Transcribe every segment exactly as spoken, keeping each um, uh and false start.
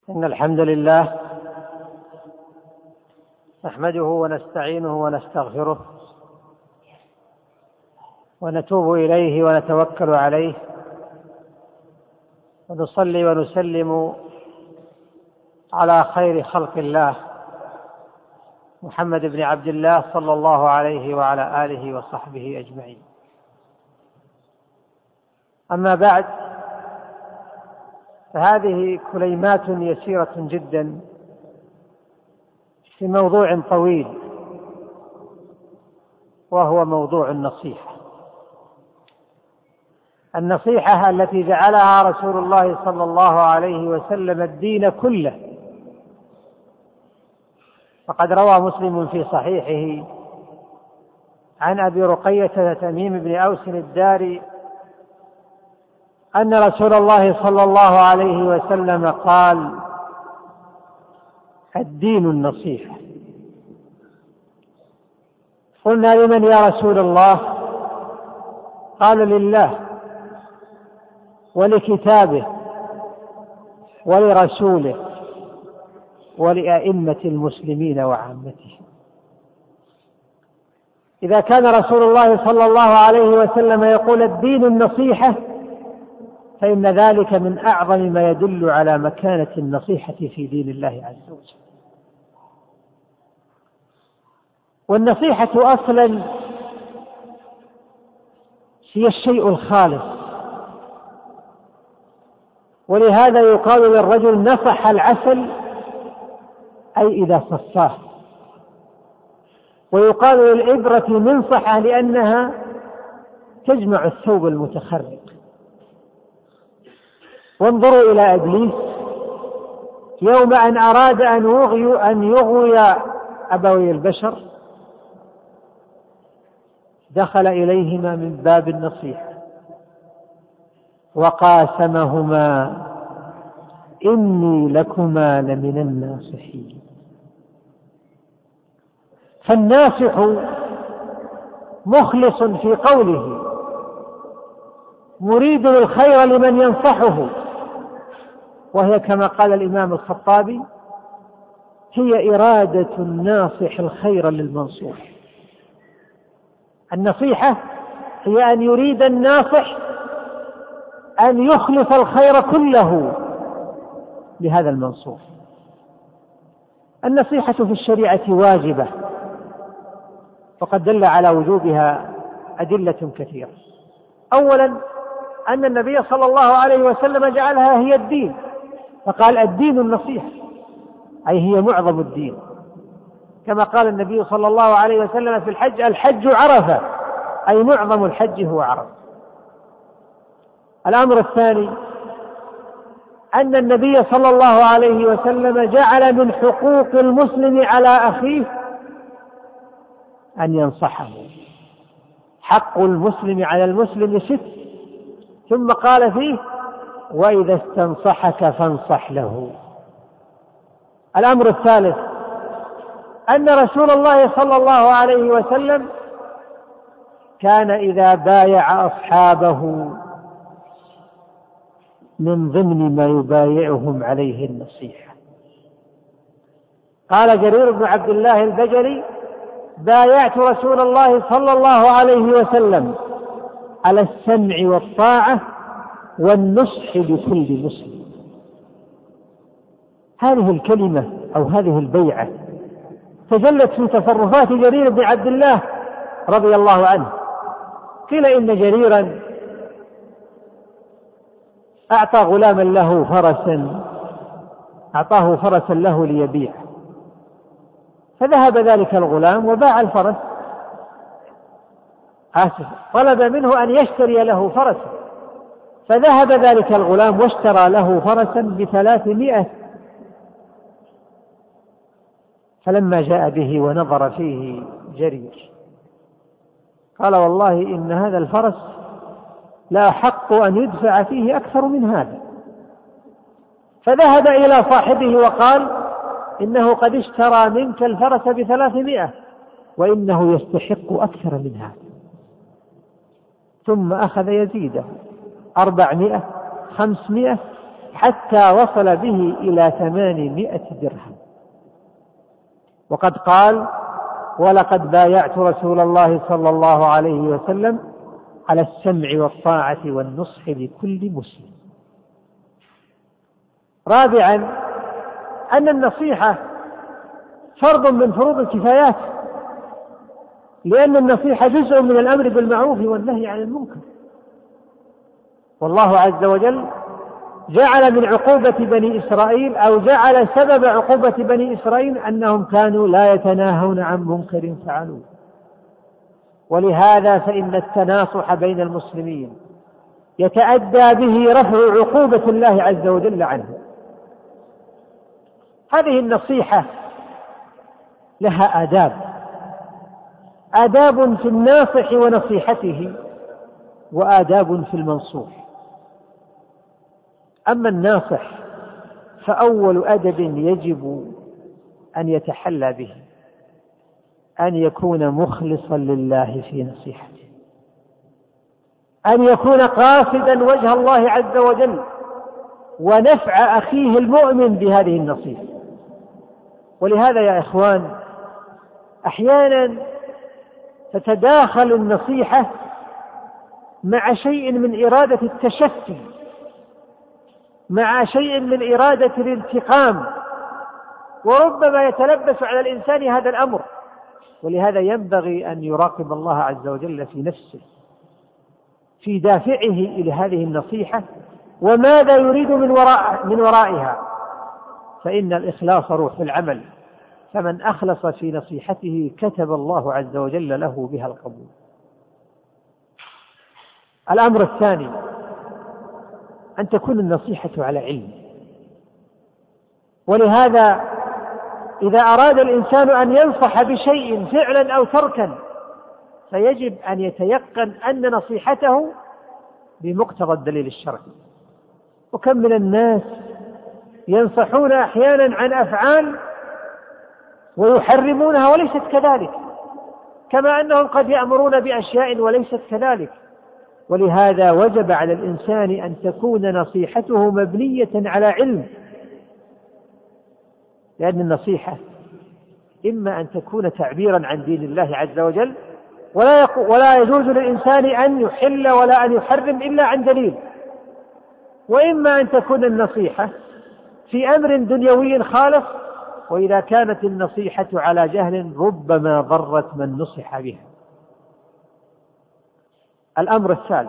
إن الحمد لله نحمده ونستعينه ونستغفره ونتوب إليه ونتوكل عليه ونصلي ونسلم على خير خلق الله محمد بن عبد الله صلى الله عليه وعلى آله وصحبه أجمعين. أما بعد، فهذه كلمات يسيرة جدا في موضوع طويل، وهو موضوع النصيحة. النصيحة التي جعلها رسول الله صلى الله عليه وسلم الدين كله. فقد روى مسلم في صحيحه عن أبي رقية تميم بن أوس الداري أن رسول الله صلى الله عليه وسلم قال: الدين النصيحة. قلنا: لمن يا رسول الله؟ قال: لله ولكتابه ولرسوله ولأئمة المسلمين وعامتهم. إذا كان رسول الله صلى الله عليه وسلم يقول الدين النصيحة، فإن ذلك من أعظم ما يدل على مكانة النصيحة في دين الله عز وجل. والنصيحة أصلا هي الشيء الخالص، ولهذا يقال للرجل نصح العسل، أي إذا صفاه. ويقال للإبرة منصحة لأنها تجمع الثوب المتخرق. وانظروا إلى إبليس يوم أن أراد أن يغوي, أن يغوي أبوي البشر، دخل إليهما من باب النصيحة وقاسمهما: إني لكما لمن الناصحين. فالناصح مخلص في قوله، مريد الخير لمن ينصحه، وهي كما قال الإمام الخطابي: هي إرادة الناصح الخير للمنصوح. النصيحة هي أن يريد الناصح أن يخلص الخير كله لهذا المنصوح. النصيحة في الشريعة واجبة، وقد دل على وجوبها أدلة كثيرة. أولا، أن النبي صلى الله عليه وسلم جعلها هي الدين، فقال: الدين النصيحة، أي هي معظم الدين. كما قال النبي صلى الله عليه وسلم في الحج: الحج عرفة، أي معظم الحج هو عرفة. الأمر الثاني، أن النبي صلى الله عليه وسلم جعل من حقوق المسلم على أخيه أن ينصحه. حق المسلم على المسلم ست، ثم قال فيه: وإذا استنصحك فانصح له. الأمر الثالث، أن رسول الله صلى الله عليه وسلم كان إذا بايع أصحابه من ضمن ما يبايعهم عليه النصيحة. قال جرير بن عبد الله البجلي: بايعت رسول الله صلى الله عليه وسلم على السمع والطاعة والنصح لكل مسلم. هذه الكلمة أو هذه البيعة تجلت في تصرفات جرير بن عبد الله رضي الله عنه. قيل إن جريرا أعطى غلاما له فرسا، أعطاه فرسا له ليبيع، فذهب ذلك الغلام وباع الفرس. آسف، طلب منه أن يشتري له فرسا، فذهب ذلك الغلام واشترى له فرسا بثلاثمائة. فلما جاء به ونظر فيه جرير قال: والله إن هذا الفرس لا حق أن يدفع فيه أكثر من هذا. فذهب إلى صاحبه وقال: إنه قد اشترى منك الفرس بثلاثمائة، وإنه يستحق أكثر من هذا. ثم أخذ يزيده: أربعمائة، خمسمائة، حتى وصل به إلى ثمانمائة درهم. وقد قال: ولقد بايعت رسول الله صلى الله عليه وسلم على السمع والطاعة والنصح لكل مسلم. رابعا، أن النصيحة فرض من فروض الكفايات، لأن النصيحة جزء من الأمر بالمعروف والنهي عن المنكر. والله عز وجل جعل من عقوبة بني إسرائيل أو جعل سبب عقوبة بني إسرائيل أنهم كانوا لا يتناهون عن منكر فعلوه. ولهذا فإن التناصح بين المسلمين يتأدى به رفع عقوبة الله عز وجل عنه. هذه النصيحة لها آداب، آداب في الناصح ونصيحته، وآداب في المنصوح. أما الناصح فأول أدب يجب أن يتحلى به أن يكون مخلصا لله في نصيحته، أن يكون قاصدا وجه الله عز وجل ونفع أخيه المؤمن بهذه النصيحة. ولهذا يا إخوان أحيانا تتداخل النصيحة مع شيء من إرادة التشفي، مع شيء من إرادة الانتقام، وربما يتلبس على الإنسان هذا الأمر. ولهذا ينبغي أن يراقب الله عز وجل في نفسه في دافعه إلى هذه النصيحة وماذا يريد من وراء من ورائها، فإن الإخلاص روح العمل، فمن أخلص في نصيحته كتب الله عز وجل له بها القبول. الأمر الثاني أن تكون النصيحة على علم. ولهذا إذا أراد الإنسان أن ينصح بشيء فعلا أو تركا فيجب أن يتيقن أن نصيحته بمقتضى الدليل الشرعي. وكم من الناس ينصحون أحيانا عن أفعال ويحرمونها وليست كذلك، كما أنهم قد يأمرون بأشياء وليست كذلك. ولهذا وجب على الإنسان أن تكون نصيحته مبنية على علم، لأن النصيحة إما أن تكون تعبيرا عن دين الله عز وجل، ولا, ولا يجوز للإنسان أن يحل ولا أن يحرم إلا عن دليل، وإما أن تكون النصيحة في أمر دنيوي خالص، وإذا كانت النصيحة على جهل ربما ضرت من نصح بها. الأمر الثالث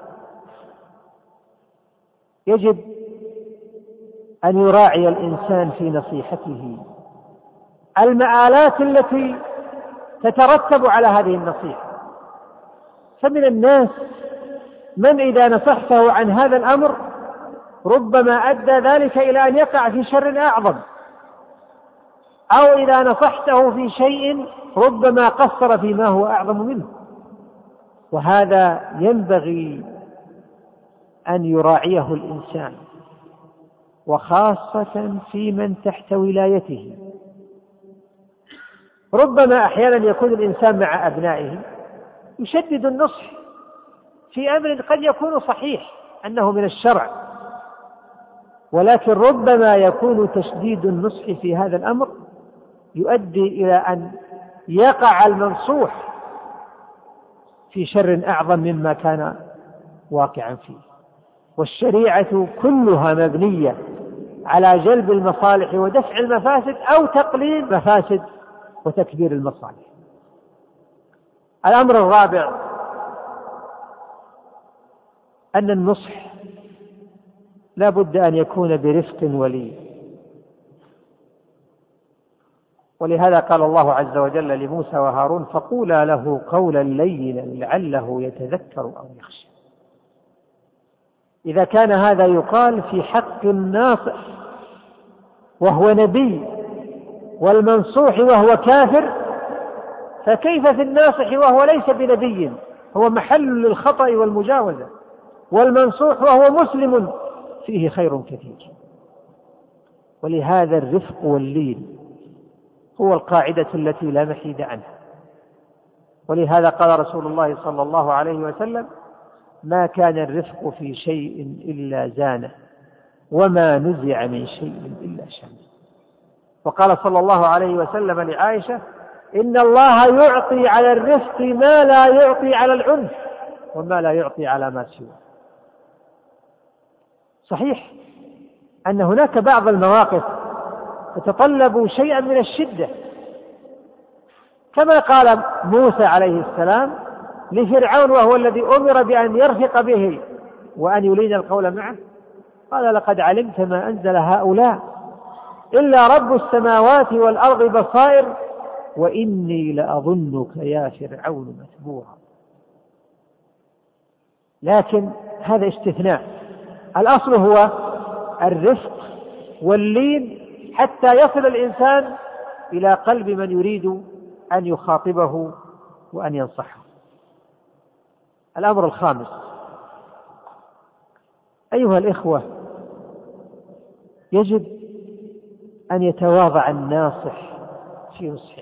يجب أن يراعي الإنسان في نصيحته المآلات التي تترتب على هذه النصيحة. فمن الناس من إذا نصحته عن هذا الأمر ربما أدى ذلك إلى أن يقع في شر أعظم، أو إذا نصحته في شيء ربما قصر فيما هو أعظم منه. وهذا ينبغي أن يراعيه الإنسان، وخاصة في من تحت ولايته. ربما أحيانا يكون الإنسان مع أبنائه يشدد النصح في أمر قد يكون صحيح أنه من الشرع، ولكن ربما يكون تشديد النصح في هذا الأمر يؤدي إلى أن يقع المنصوح في شر أعظم مما كان واقعا فيه. والشريعة كلها مبنية على جلب المصالح ودفع المفاسد أو تقليل مفاسد وتكبير المصالح. الأمر الرابع أن النصح لا بد أن يكون برفق ولين، ولهذا قال الله عز وجل لموسى وهارون: فقولا له قولا لينا لعله يتذكر أو يخشى. إذا كان هذا يقال في حق الناصح وهو نبي والمنصوح وهو كافر، فكيف في الناصح وهو ليس بنبي، هو محل للخطأ والمجاوزة، والمنصوح وهو مسلم فيه خير كثير. ولهذا الرفق واللين هو القاعدة التي لا محيد عنها. ولهذا قال رسول الله صلى الله عليه وسلم: ما كان الرفق في شيء إلا زانه، وما نزع من شيء إلا شان. وقال صلى الله عليه وسلم لعائشة: إن الله يعطي على الرفق ما لا يعطي على العنف وما لا يعطي على ما سواه. صحيح أن هناك بعض المواقف تتطلب شيئا من الشدة، كما قال موسى عليه السلام لفرعون وهو الذي أمر بأن يرفق به وأن يلين القول معه، قال: لقد علمت ما أنزل هؤلاء إلا رب السماوات والأرض بصائر وإني لأظنك يا فرعون مثبورا. لكن هذا استثناء، الأصل هو الرفق واللين حتى يصل الإنسان إلى قلب من يريد أن يخاطبه وأن ينصحه. الأمر الخامس: أيها الإخوة، يجب أن يتواضع الناصح في نصحه،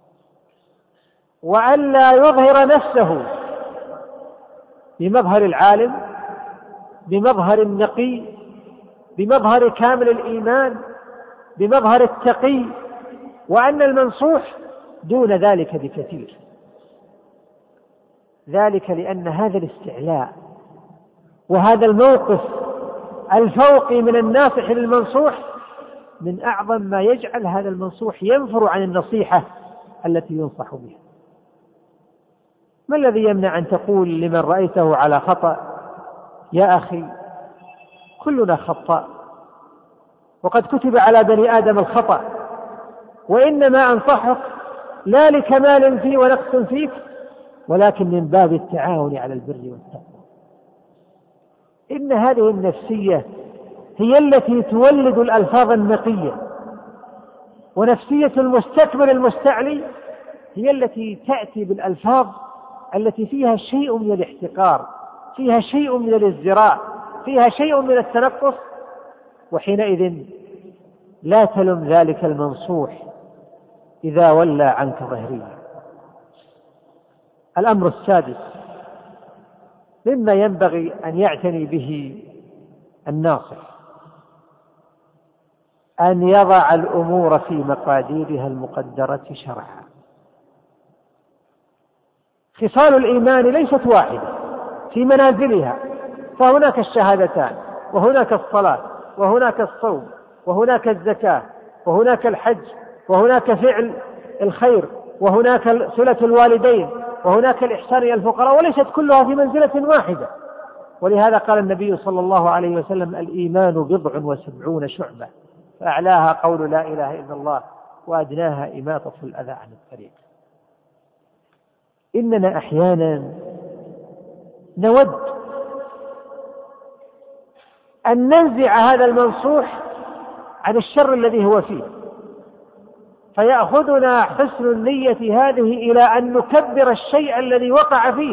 وأن لا يظهر نفسه بمظهر العالم، بمظهر النقي، بمظهر كامل الإيمان، بمظهر التقي، وأن المنصوح دون ذلك بكثير. ذلك لأن هذا الاستعلاء وهذا الموقف الفوقي من الناصح للمنصوح من أعظم ما يجعل هذا المنصوح ينفر عن النصيحة التي ينصح بها. ما الذي يمنع أن تقول لمن رأيته على خطأ: يا أخي كلنا خطاء، وقد كتب على بني آدم الخطأ، وإنما أنصحك لا لكمال فيه ونقص فيك، ولكن من باب التعاون على البر والتقوى. إن هذه النفسية هي التي تولد الألفاظ النقية، ونفسية المستكبر المستعلي هي التي تأتي بالألفاظ التي فيها شيء من الاحتقار، فيها شيء من الازدراء، فيها شيء من التنقص، وحينئذ لا تلم ذلك المنصوح إذا ولى عنك ظهريا. الأمر السادس مما ينبغي أن يعتني به الناصح أن يضع الأمور في مقاديرها المقدرة شرعا. خصال الإيمان ليست واحدة في منازلها، فهناك الشهادتان، وهناك الصلاة، وهناك الصوم، وهناك الزكاة، وهناك الحج، وهناك فعل الخير، وهناك صلة الوالدين، وهناك الإحسان إلى الفقراء، وليست كلها في منزلة واحدة. ولهذا قال النبي صلى الله عليه وسلم: الإيمان بضع وسبعون شعبة، فأعلاها قول لا إله إلا الله، وأدناها إماطة الأذى عن الطريق. إننا أحيانا نود أن ننزع هذا المنصوح عن الشر الذي هو فيه، فيأخذنا حسن النية هذه إلى أن نكبر الشيء الذي وقع فيه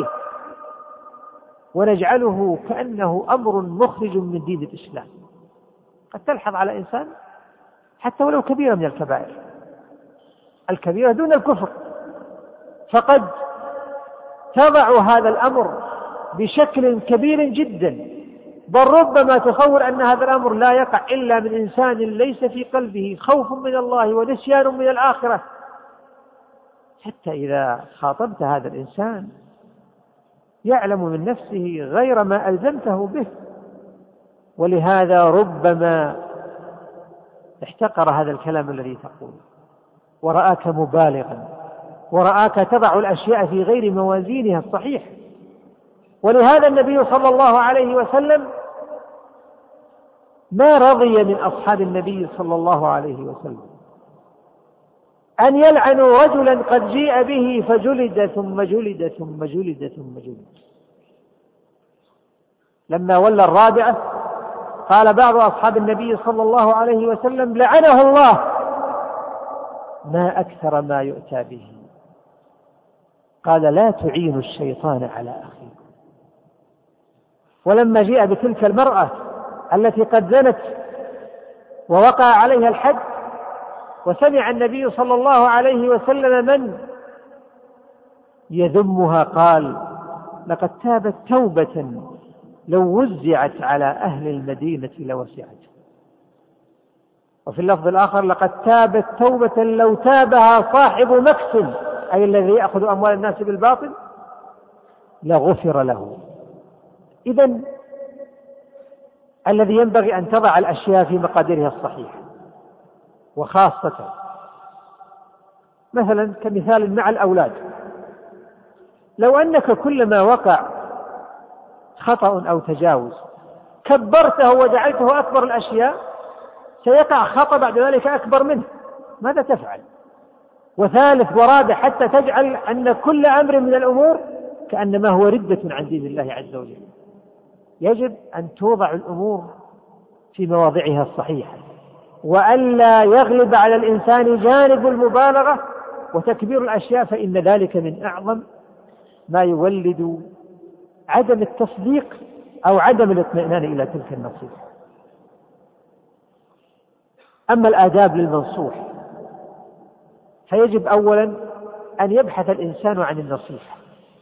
ونجعله كأنه أمر مخرج من دين الإسلام. قد تلحظ على إنسان حتى ولو كبيرة من الكبائر، الكبيرة دون الكفر، فقد تضع هذا الأمر بشكل كبير جدا، بل ربما تصور أن هذا الأمر لا يقع إلا من إنسان ليس في قلبه خوف من الله ونسيان من الآخرة. حتى إذا خاطبت هذا الإنسان يعلم من نفسه غير ما ألزمته به، ولهذا ربما احتقر هذا الكلام الذي تقوله، ورآك مبالغا، ورآك تضع الأشياء في غير موازينها الصحيح. ولهذا النبي صلى الله عليه وسلم ما رضي من أصحاب النبي صلى الله عليه وسلم أن يلعنوا رجلا قد جيء به فجلد ثم جلد ثم جلد ثم جلد. لما ولى الرابعة قال بعض أصحاب النبي صلى الله عليه وسلم: لعنه الله، ما أكثر ما يؤتى به. قال: لا تعينوا الشيطان على أخيكم. ولما جاء بتلك المرأة التي قد زنت ووقع عليها الحد، وسمع النبي صلى الله عليه وسلم من يذمها، قال: لقد تابت توبة لو وزعت على أهل المدينة لوسعت. وفي اللفظ الآخر لقد تابت توبة لو تابها صاحب مكس، أي الذي يأخذ أموال الناس بالباطل، لغفر له. إذن الذي ينبغي أن تضع الأشياء في مقاديرها الصحيحة، وخاصة مثلا كمثال مع الأولاد، لو أنك كلما وقع خطأ أو تجاوز كبرته وجعلته أكبر الأشياء سيقع خطأ بعد ذلك أكبر منه، ماذا تفعل؟ وثالث ورابع، حتى تجعل أن كل أمر من الأمور كأنما هو ردة عن دين الله عز وجل. يجب أن توضع الأمور في مواضعها الصحيحة، وألا يغلب على الإنسان جانب المبالغة وتكبير الأشياء، فإن ذلك من أعظم ما يولد عدم التصديق أو عدم الاطمئنان إلى تلك النصيحة. أما الآداب للمنصوح فيجب أولا أن يبحث الإنسان عن النصيحة،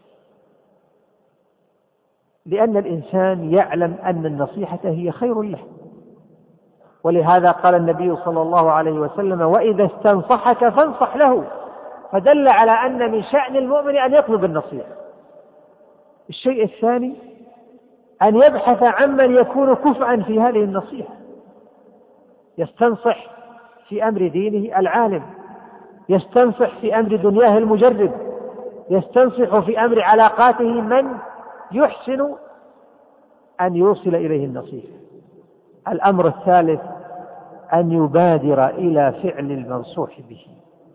لأن الإنسان يعلم أن النصيحة هي خير له، ولهذا قال النبي صلى الله عليه وسلم: وإذا استنصحك فانصح له، فدل على أن من شأن المؤمن أن يطلب النصيحة. الشيء الثاني أن يبحث عمن يكون كفءا في هذه النصيحة، يستنصح في أمر دينه العالم، يستنصح في أمر دنياه المجرب، يستنصح في أمر علاقاته من يحسن أن يوصل إليه النصيحة. الأمر الثالث أن يبادر إلى فعل المنصوح به.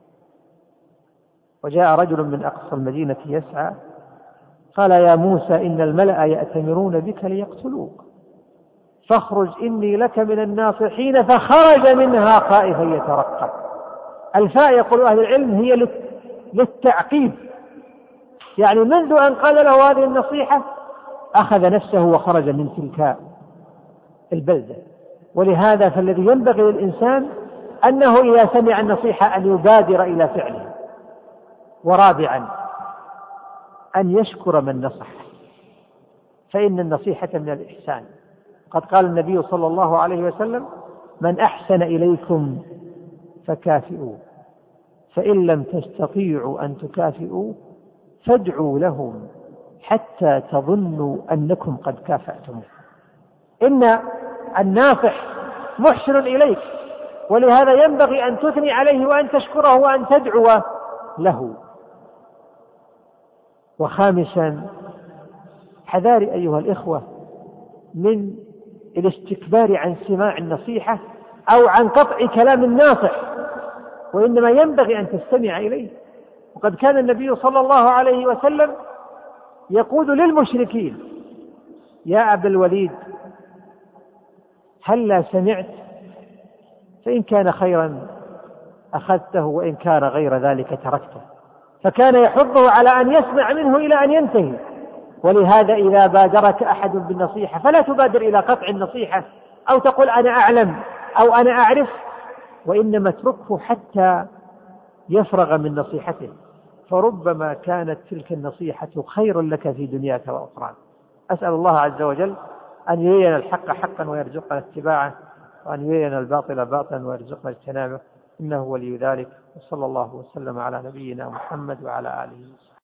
وجاء رجل من أقصى المدينة يسعى قال: يا موسى إن الملأ يأتمرون بك ليقتلوك فاخرج إني لك من الناصحين، فخرج منها خائفا يترقب. الفاء يقول أهل العلم هي للتعقيب، يعني منذ أن قال له هذه النصيحة أخذ نفسه وخرج من تلك البلدة. ولهذا فالذي ينبغي للإنسان أنه إذا سمع النصيحة أن يبادر إلى فعله. ورابعا أن يشكر من نصح، فإن النصيحة من الإحسان. قد قال النبي صلى الله عليه وسلم: من أحسن إليكم فكافئوا، فإن لم تستطيعوا أن تكافئوا فادعوا لهم حتى تظنوا أنكم قد كافأتموه. إن الناصح محسن إليك، ولهذا ينبغي أن تثني عليه وأن تشكره وأن تدعو له. وخامسا حذار أيها الإخوة من الاستكبار عن سماع النصيحة أو عن قطع كلام الناصح، وإنما ينبغي أن تستمع إليه. وقد كان النبي صلى الله عليه وسلم يقول للمشركين: يا أبا الوليد هلا سمعت؟ فإن كان خيرا أخذته وإن كان غير ذلك تركته. فكان يحضه على أن يسمع منه إلى أن ينتهي. ولهذا إذا بادرك أحد بالنصيحة فلا تبادر إلى قطع النصيحة أو تقول أنا أعلم أو أنا أعرف، وإنما اتركه حتى يفرغ من نصيحته، فربما كانت تلك النصيحة خير لك في دنياك وأخراك. أسأل الله عز وجل أن يرينا الحق حقا ويرزقنا اتباعه، وأن يرينا الباطل باطلا ويرزقنا اجتنابه، إنه ولي ذلك. وصلى الله وسلم على نبينا محمد وعلى آله وسلم.